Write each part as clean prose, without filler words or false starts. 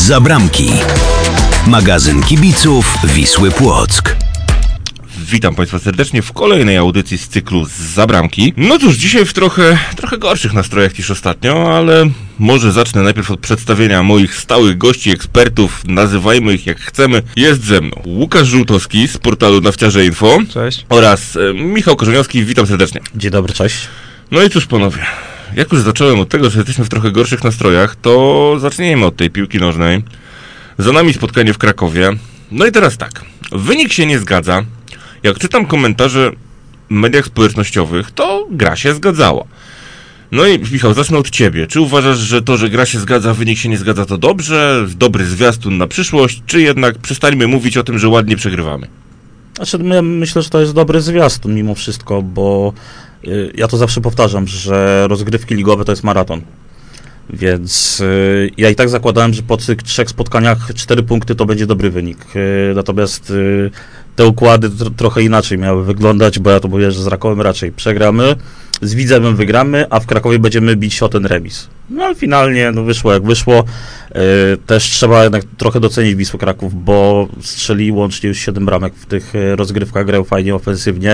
Zza bramki. Magazyn kibiców Wisły Płock. Witam Państwa serdecznie w kolejnej audycji z cyklu Zza bramki. No cóż, dzisiaj w trochę gorszych nastrojach niż ostatnio, ale może zacznę najpierw od przedstawienia moich stałych gości, ekspertów, nazywajmy ich jak chcemy. Jest ze mną Łukasz Żółtowski z portalu Nawciarze Info. Cześć. Oraz Michał Korzeniowski, witam serdecznie. Dzień dobry, cześć. No i cóż panowie, jak już zacząłem od tego, że jesteśmy w trochę gorszych nastrojach, to zacznijmy od tej piłki nożnej. Za nami spotkanie w Krakowie. No i teraz tak, wynik się nie zgadza. Jak czytam komentarze w mediach społecznościowych, to gra się zgadzała. No i Michał, zacznę od ciebie. Czy uważasz, że to, że gra się zgadza, wynik się nie zgadza, to dobrze? Dobry zwiastun na przyszłość? Czy jednak przestańmy mówić o tym, że ładnie przegrywamy? Znaczy, ja myślę, że to jest dobry zwiastun mimo wszystko, bo ja to zawsze powtarzam, że rozgrywki ligowe to jest maraton. Więc ja i tak zakładałem, że po tych 3 spotkaniach 4 punkty to będzie dobry wynik. Natomiast te układy trochę inaczej miały wyglądać, bo ja to mówię, że z Rakowem raczej przegramy, z Widzewem wygramy, a w Krakowie będziemy bić o ten remis. No ale finalnie wyszło jak wyszło. Też trzeba jednak trochę docenić Wisłę Kraków, bo strzeli łącznie już 7 bramek w tych rozgrywkach, grają fajnie, ofensywnie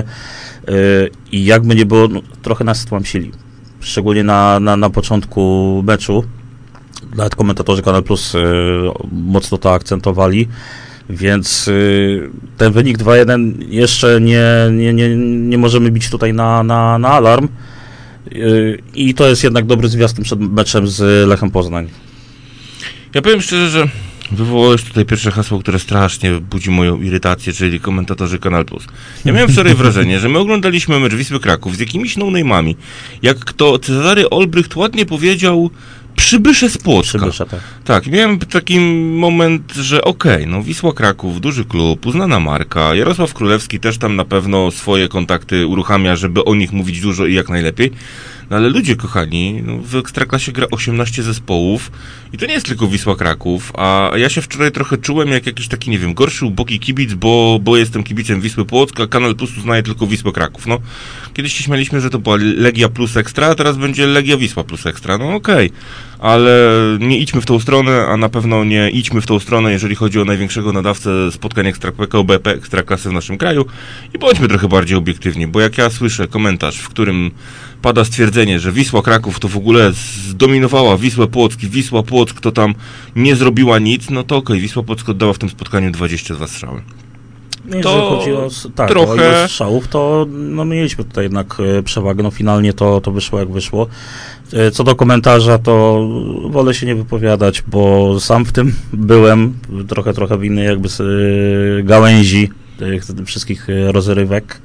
i jakby nie było, trochę nas tłamsili. Szczególnie na początku meczu. Nawet komentatorzy Kanal Plus mocno to akcentowali, więc ten wynik 2-1 jeszcze nie możemy bić tutaj na alarm i to jest jednak dobry zwiastun przed meczem z Lechem Poznań. Ja powiem szczerze, że wywołałeś tutaj pierwsze hasło, które strasznie budzi moją irytację, czyli komentatorzy Kanal Plus. Ja miałem wczoraj wrażenie, że my oglądaliśmy mecz Wisły Kraków z jakimiś no-name'ami. Jak to Cezary Olbrycht ładnie powiedział, przybysze z Płocka. Przybysze, tak. Tak, miałem taki moment, że no Wisła Kraków, duży klub, uznana marka, Jarosław Królewski też tam na pewno swoje kontakty uruchamia, żeby o nich mówić dużo i jak najlepiej. No ale ludzie kochani, w Ekstraklasie gra 18 zespołów i to nie jest tylko Wisła Kraków, a ja się wczoraj trochę czułem jak jakiś taki, nie wiem, gorszy, ubogi kibic, bo jestem kibicem Wisły Płock, a Kanal Plus uznaje tylko Wisłę Kraków. No, kiedyś się śmialiśmy, że to była Legia plus Ekstra, a teraz będzie Legia Wisła plus Ekstra. No okej, ale nie idźmy w tą stronę, a na pewno nie idźmy w tą stronę, jeżeli chodzi o największego nadawcę spotkań PKO-BP Ekstraklasy w naszym kraju i bądźmy trochę bardziej obiektywni, bo jak ja słyszę komentarz, w którym pada stwierdzenie, że Wisła Kraków to w ogóle zdominowała Wisłę Płock i Wisła Płock to tam nie zrobiła nic, no to Wisła Płock oddała w tym spotkaniu 22 strzały. Jeżeli chodzi o trochę strzałów, to mieliśmy tutaj jednak przewagę, finalnie to wyszło jak wyszło. Co do komentarza, to wolę się nie wypowiadać, bo sam w tym byłem trochę w innej jakby gałęzi tych wszystkich rozrywek.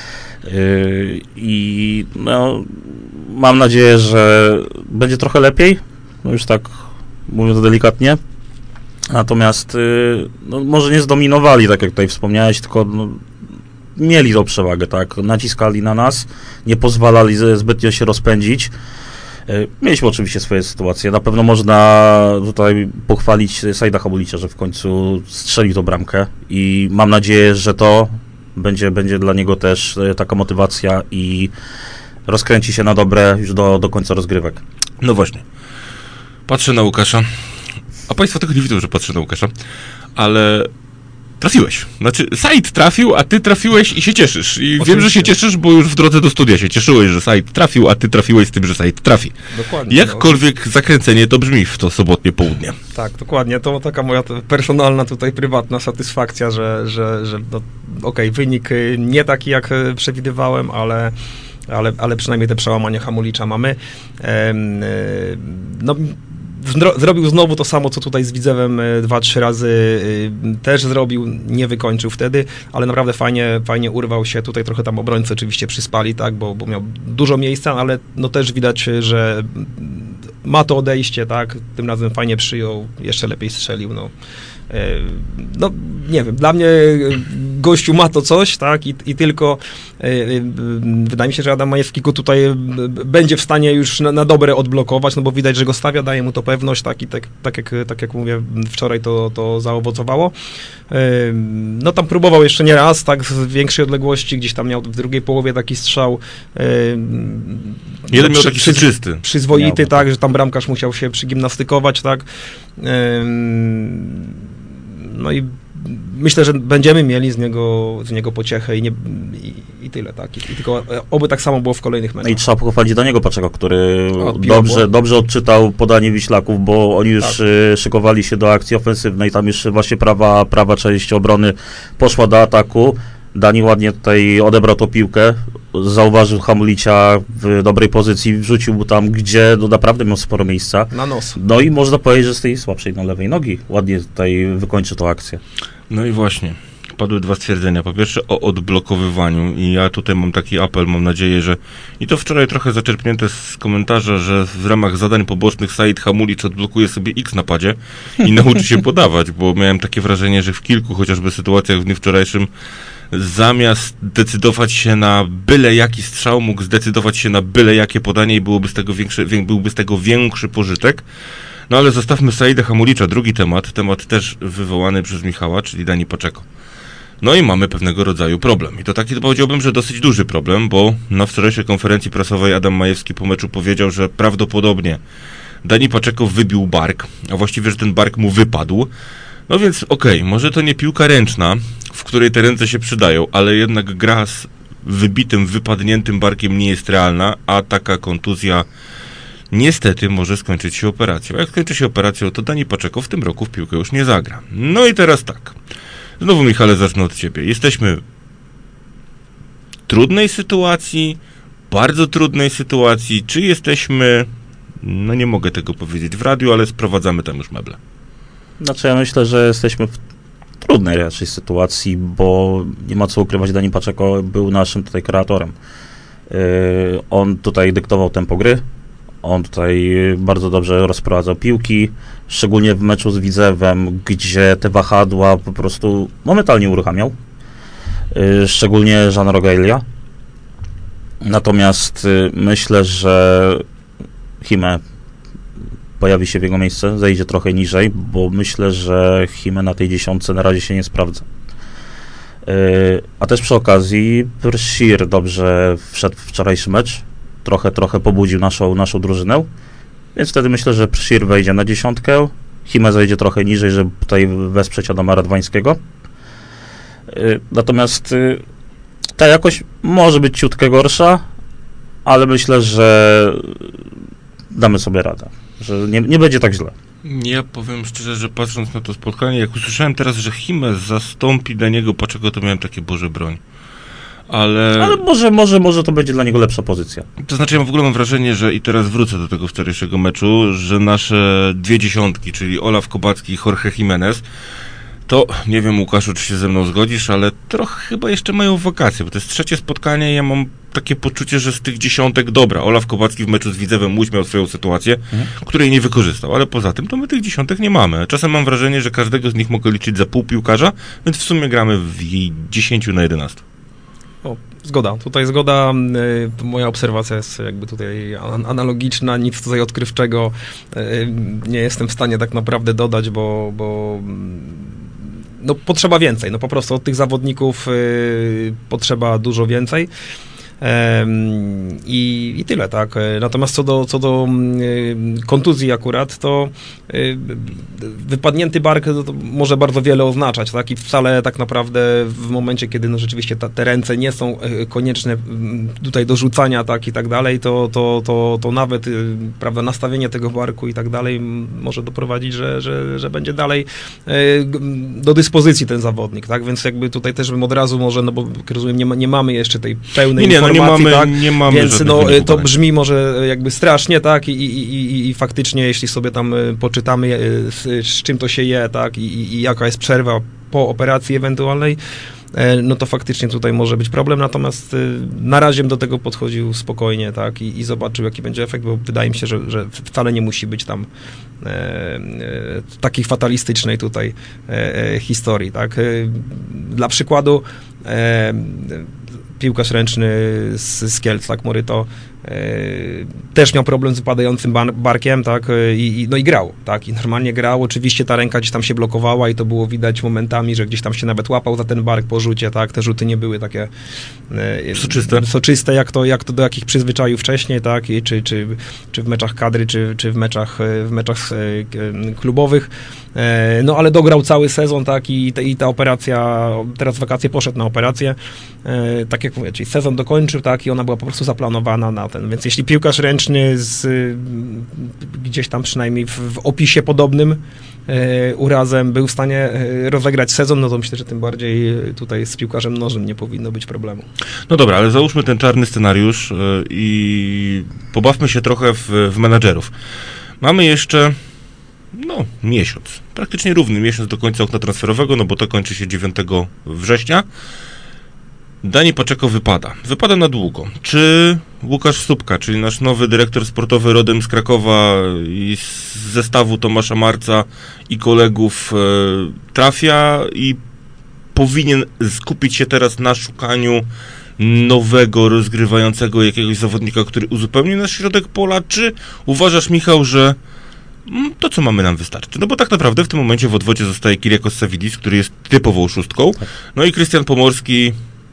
I mam nadzieję, że będzie trochę lepiej, już tak mówiąc delikatnie. Natomiast może nie zdominowali, tak jak tutaj wspomniałeś, tylko mieli tą przewagę, tak, naciskali na nas, nie pozwalali zbytnio się rozpędzić. Mieliśmy oczywiście swoje sytuacje. Na pewno można tutaj pochwalić Sajda Habulicza, że w końcu strzelił tą bramkę i mam nadzieję, że to będzie dla niego też taka motywacja i rozkręci się na dobre już do końca rozgrywek. No właśnie. Patrzę na Łukasza, a Państwo tego nie widzą, że patrzę na Łukasza, ale trafiłeś. Znaczy, Said trafił, a ty trafiłeś i się cieszysz. I oczywiście. Wiem, że się cieszysz, bo już w drodze do studia się cieszyłeś, że Said trafił, a ty trafiłeś z tym, że Said trafi. Dokładnie. Jakkolwiek zakręcenie to brzmi w to sobotnie południe. Tak, dokładnie. To taka moja personalna tutaj prywatna satysfakcja, że wynik nie taki, jak przewidywałem, ale przynajmniej te przełamania Hamulicza mamy. Zrobił znowu to samo, co tutaj z Widzewem 2-3 razy też zrobił, nie wykończył wtedy, ale naprawdę fajnie urwał się, tutaj trochę tam obrońcy oczywiście przyspali, tak, bo miał dużo miejsca, ale też widać, że ma to odejście, tak, tym razem fajnie przyjął, jeszcze lepiej strzelił, nie wiem, dla mnie gościu ma to coś, tak, i tylko wydaje mi się, że Adam Majewski go tutaj będzie w stanie już na dobre odblokować, bo widać, że go stawia, daje mu to pewność, tak, i tak jak mówię, wczoraj to zaowocowało. No tam próbował jeszcze nie raz, tak, z większej odległości, gdzieś tam miał w drugiej połowie taki strzał. Jeden miał taki czysty. Przyzwoity, tak, że tam bramkarz musiał się przygimnastykować, tak. No i myślę, że będziemy mieli z niego pociechę i tyle, tak. I tylko oby tak samo było w kolejnych meczach. No i trzeba pochwalić Daniego Paczeko, który Odbiło, dobrze odczytał podanie Wiślaków, bo oni już szykowali się do akcji ofensywnej, tam już właśnie prawa część obrony poszła do ataku. Dani ładnie tutaj odebrał tą piłkę, zauważył Hamulicia w dobrej pozycji, wrzucił mu tam, gdzie naprawdę miał sporo miejsca. Na nos. No i można powiedzieć, że z tej słabszej lewej nogi ładnie tutaj wykończy tą akcję. No i właśnie, padły dwa stwierdzenia. Po pierwsze o odblokowywaniu i ja tutaj mam taki apel, mam nadzieję, że i to wczoraj trochę zaczerpnięte z komentarza, że w ramach zadań pobocznych Said Hamulic odblokuje sobie X na padzie i nauczy się podawać, bo miałem takie wrażenie, że w kilku chociażby sytuacjach w dniu wczorajszym zamiast decydować się na byle jaki strzał, mógł zdecydować się na byle jakie podanie i byłby z tego większy pożytek. No ale zostawmy Saida Hamulicza. Drugi temat też wywołany przez Michała, czyli Dani Paczeko. No i mamy pewnego rodzaju problem. I to taki, powiedziałbym, że dosyć duży problem, bo na wczorajszej konferencji prasowej Adam Majewski po meczu powiedział, że prawdopodobnie Dani Paczeko wybił bark, a właściwie, że ten bark mu wypadł. No więc okej, może to nie piłka ręczna, w której te ręce się przydają, ale jednak gra z wybitym, wypadniętym barkiem nie jest realna, a taka kontuzja niestety może skończyć się operacją. Jak skończy się operacją, to Dani Paczeko w tym roku w piłkę już nie zagra. No i teraz tak. Znowu, Michale, zacznę od ciebie. Jesteśmy w trudnej sytuacji, bardzo trudnej sytuacji. Czy jesteśmy, no nie mogę tego powiedzieć w radiu, ale sprowadzamy tam już meble? Znaczy ja myślę, że jesteśmy w trudnej raczej sytuacji, bo nie ma co ukrywać, Dani Paczeko był naszym tutaj kreatorem. On tutaj dyktował tempo gry, on tutaj bardzo dobrze rozprowadzał piłki, szczególnie w meczu z Widzewem, gdzie te wahadła po prostu momentalnie uruchamiał, szczególnie Jean Rogelia. Natomiast myślę, że Hime pojawi się w jego miejsce, zejdzie trochę niżej, bo myślę, że Hime na tej 10 na razie się nie sprawdza. A też przy okazji Prszir dobrze wszedł w wczorajszy mecz, trochę pobudził naszą drużynę, więc wtedy myślę, że Prszir wejdzie na 10, Hime zejdzie trochę niżej, żeby tutaj wesprzeć Adama Radwańskiego. Natomiast ta jakość może być ciutkę gorsza, ale myślę, że damy sobie radę, że nie będzie tak źle. Ja powiem szczerze, że patrząc na to spotkanie, jak usłyszałem teraz, że Hime zastąpi Daniego Paczeko, to miałem takie, Boże broń. Ale może to będzie dla niego lepsza pozycja. To znaczy, ja w ogóle mam wrażenie, że i teraz wrócę do tego wczorajszego meczu, że nasze dwie dziesiątki, czyli Olaf Kobacki i Jorge Jimenez, to, nie wiem, Łukaszu, czy się ze mną zgodzisz, ale trochę chyba jeszcze mają wakacje, bo to jest trzecie spotkanie i ja mam takie poczucie, że z tych dziesiątek, dobra, Olaf Kobacki w meczu z Widzewem Łódź miał swoją sytuację, której nie wykorzystał, ale poza tym to my tych dziesiątek nie mamy. Czasem mam wrażenie, że każdego z nich mogę liczyć za pół piłkarza, więc w sumie gramy w 10 na 11. O, zgoda. Tutaj zgoda. Moja obserwacja jest jakby tutaj analogiczna, nic tutaj odkrywczego nie jestem w stanie tak naprawdę dodać, bo no, potrzeba więcej. No po prostu od tych zawodników potrzeba dużo więcej. I tyle, tak. Natomiast co do kontuzji akurat, to wypadnięty bark to może bardzo wiele oznaczać, tak, i wcale tak naprawdę w momencie, kiedy no rzeczywiście te ręce nie są konieczne tutaj do rzucania, tak, i tak dalej, to nawet, prawda, nastawienie tego barku i tak dalej może doprowadzić, że będzie dalej do dyspozycji ten zawodnik, tak, więc jakby tutaj też bym od razu może, no bo rozumiem, nie mamy jeszcze tej pełnej informacji, nie mamy więc no, to brzmi może jakby strasznie, tak, i faktycznie, jeśli sobie tam poczytamy, z czym to się je, tak, i jaka jest przerwa po operacji ewentualnej, no to faktycznie tutaj może być problem, natomiast na razie do tego podchodził spokojnie, tak, i zobaczył, jaki będzie efekt, bo wydaje mi się, że wcale nie musi być tam takiej fatalistycznej tutaj historii, tak. Dla przykładu piłkarz ręczny z Kielc, tak, Moryto, też miał problem z upadającym barkiem, tak, i grał, tak, i normalnie grał, oczywiście ta ręka gdzieś tam się blokowała i to było widać momentami, że gdzieś tam się nawet łapał za ten bark po rzucie, tak, te rzuty nie były takie soczyste, jak to do jakich przyzwyczaił wcześniej, tak, i czy w meczach kadry, czy w meczach klubowych, no ale dograł cały sezon, tak, i ta operacja, teraz w wakacje poszedł na operację, tak jak mówię, czyli sezon dokończył, tak, i ona była po prostu zaplanowana na ten, więc jeśli piłkarz ręczny gdzieś tam przynajmniej w opisie podobnym urazem był w stanie rozegrać sezon, no to myślę, że tym bardziej tutaj z piłkarzem nożnym nie powinno być problemu. No dobra, ale załóżmy ten czarny scenariusz i pobawmy się trochę w menadżerów. Mamy jeszcze miesiąc, praktycznie równy miesiąc do końca okna transferowego, no bo to kończy się 9 września. Dani Paczeko wypada na długo. Czy Łukasz Stupka, czyli nasz nowy dyrektor sportowy rodem z Krakowa i z zestawu Tomasza Marca i kolegów trafia i powinien skupić się teraz na szukaniu nowego, rozgrywającego jakiegoś zawodnika, który uzupełni nasz środek pola, czy uważasz, Michał, że to, co mamy, nam wystarczy? No bo tak naprawdę w tym momencie w odwodzie zostaje Kyriakos Savvidis, który jest typową szóstką, no i Krystian Pomorski.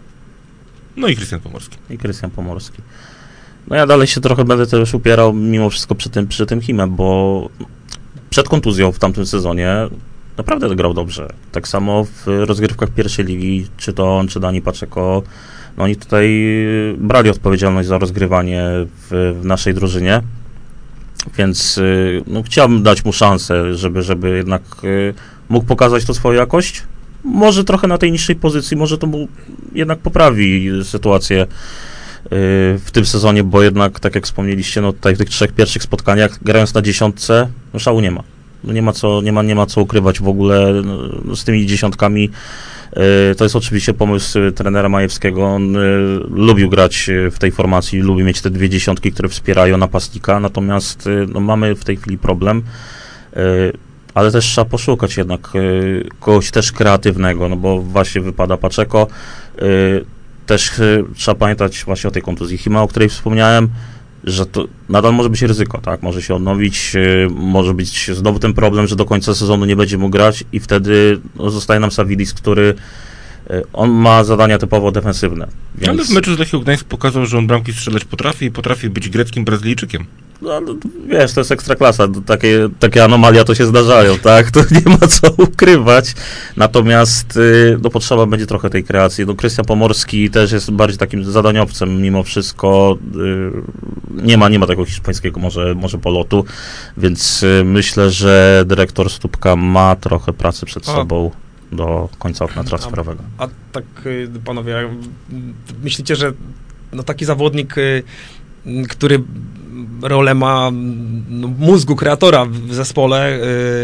No ja dalej się trochę będę też upierał mimo wszystko przy tym Chimie, bo przed kontuzją w tamtym sezonie naprawdę grał dobrze. Tak samo w rozgrywkach pierwszej ligi, czy to on, czy Dani Paczeko, no oni tutaj brali odpowiedzialność za rozgrywanie w naszej drużynie, więc chciałbym dać mu szansę, żeby jednak mógł pokazać to swoją jakość. Może trochę na tej niższej pozycji, może to mu jednak poprawi sytuację w tym sezonie, bo jednak, tak jak wspomnieliście, no tutaj w tych 3 pierwszych spotkaniach, grając na 10, no szału nie ma. No nie ma co ukrywać w ogóle z tymi 10. To jest oczywiście pomysł trenera Majewskiego. On lubił grać w tej formacji, lubi mieć te 2 10, które wspierają napastnika, natomiast mamy w tej chwili problem. Ale też trzeba poszukać jednak kogoś też kreatywnego, no bo właśnie wypada Paczeko. Też trzeba pamiętać właśnie o tej kontuzji Chima, o której wspomniałem, że to nadal może być ryzyko, tak? Może się odnowić, może być znowu ten problem, że do końca sezonu nie będzie mógł grać i wtedy zostaje nam Savvidis, który on ma zadania typowo defensywne. Więc... Ale w meczu z Lechią Gdańsk pokazał, że on bramki strzelać potrafi i potrafi być greckim Brazylijczykiem. No, wiesz, to jest ekstraklasa, takie anomalia to się zdarzają, tak, to nie ma co ukrywać, natomiast potrzeba będzie trochę tej kreacji. Krystian Pomorski też jest bardziej takim zadaniowcem mimo wszystko, nie ma tego hiszpańskiego może polotu, więc myślę, że dyrektor Stupka ma trochę pracy przed sobą do końca okna transferowego. A tak, panowie, myślicie, że taki zawodnik, który rolę ma mózgu kreatora w zespole,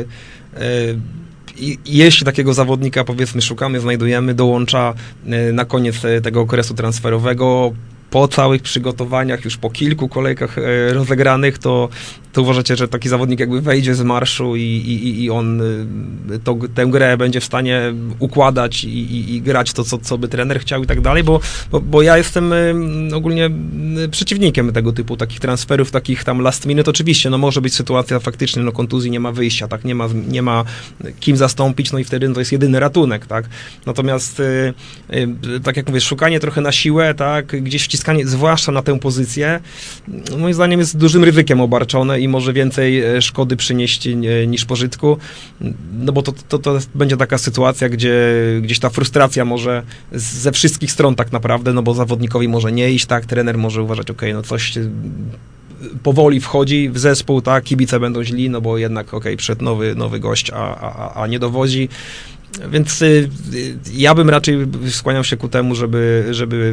i jeśli takiego zawodnika, powiedzmy, szukamy, znajdujemy, dołącza na koniec tego okresu transferowego, po całych przygotowaniach, już po kilku kolejkach rozegranych, to uważacie, że taki zawodnik jakby wejdzie z marszu i on tę grę będzie w stanie układać i grać to, co by trener chciał i tak dalej, bo ja jestem ogólnie przeciwnikiem tego typu takich transferów, takich tam last minute. Oczywiście, może być sytuacja faktycznie, kontuzji, nie ma wyjścia, tak, nie ma kim zastąpić, i wtedy to jest jedyny ratunek, tak. Natomiast tak jak mówię, szukanie trochę na siłę, tak, gdzieś wciskanie, zwłaszcza na tę pozycję, moim zdaniem jest dużym ryzykiem obarczone i może więcej szkody przynieść niż pożytku, bo to będzie taka sytuacja, gdzie gdzieś ta frustracja może ze wszystkich stron tak naprawdę, bo zawodnikowi może nie iść, tak, trener może uważać, coś powoli wchodzi w zespół, tak, kibice będą źli, bo jednak przyszedł nowy gość, a nie dowodzi. Więc ja bym raczej skłaniał się ku temu, żeby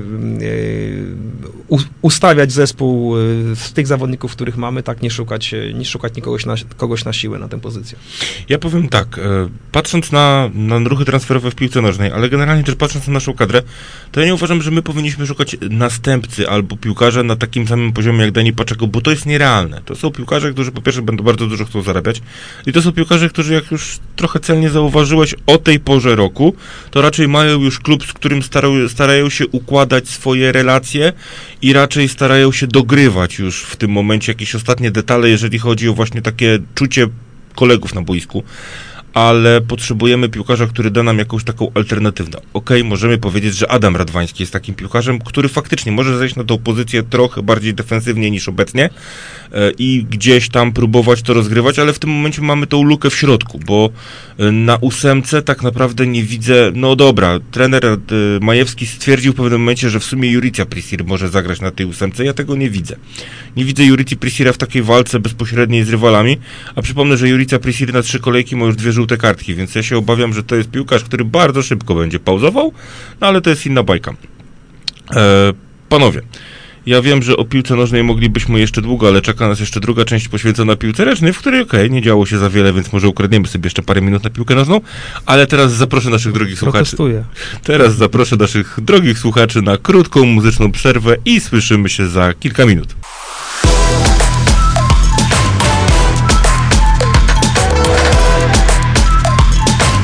ustawiać zespół z tych zawodników, których mamy, tak, nie szukać kogoś na siłę na tę pozycję. Ja powiem tak, patrząc na ruchy transferowe w piłce nożnej, ale generalnie też patrząc na naszą kadrę, to ja nie uważam, że my powinniśmy szukać następcy albo piłkarza na takim samym poziomie jak Dani Paczeko, bo to jest nierealne. To są piłkarze, którzy po pierwsze będą bardzo dużo chcą zarabiać i to są piłkarze, którzy, jak już trochę celnie zauważyłeś, od tej porze roku, to raczej mają już klub, z którym starają się układać swoje relacje i raczej starają się dogrywać już w tym momencie jakieś ostatnie detale, jeżeli chodzi o właśnie takie czucie kolegów na boisku. Ale potrzebujemy piłkarza, który da nam jakąś taką alternatywę. Okej, możemy powiedzieć, że Adam Radwański jest takim piłkarzem, który faktycznie może zejść na tą pozycję trochę bardziej defensywnie niż obecnie i gdzieś tam próbować to rozgrywać, ale w tym momencie mamy tą lukę w środku, bo na 8 tak naprawdę nie widzę, no dobra, trener Majewski stwierdził w pewnym momencie, że w sumie Jurica Prisir może zagrać na tej 8, ja tego nie widzę. Nie widzę Juricy Prisira w takiej walce bezpośredniej z rywalami, a przypomnę, że Jurica Prisir na 3 kolejki ma już 2 żółte kartki, więc ja się obawiam, że to jest piłkarz, który bardzo szybko będzie pauzował, no ale to jest inna bajka. Panowie, ja wiem, że o piłce nożnej moglibyśmy jeszcze długo, ale czeka nas jeszcze druga część poświęcona piłce ręcznej, w której nie działo się za wiele, więc może ukradniemy sobie jeszcze parę minut na piłkę nożną, ale teraz zaproszę naszych drogich słuchaczy. Teraz zaproszę naszych drogich słuchaczy na krótką muzyczną przerwę i słyszymy się za kilka minut.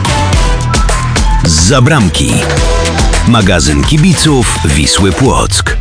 Zza bramki. Magazyn kibiców Wisły Płock.